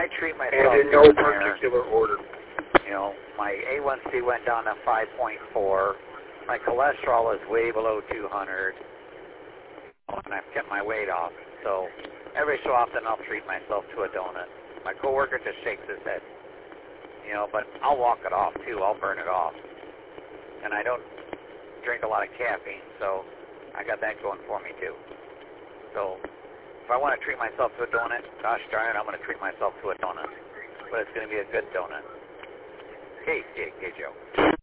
I treat myself, and in no particular order. You know, my A1C went down to 5.4. My cholesterol is way below 200. And I've kept my weight off. So every so often I'll treat myself to a donut. My coworker just shakes his head. You know, but I'll walk it off too. I'll burn it off. And I don't drink a lot of caffeine, so I got that going for me too. So if I want to treat myself to a donut, gosh darn it, I'm going to treat myself to a donut. But it's going to be a good donut. Hey, Joe.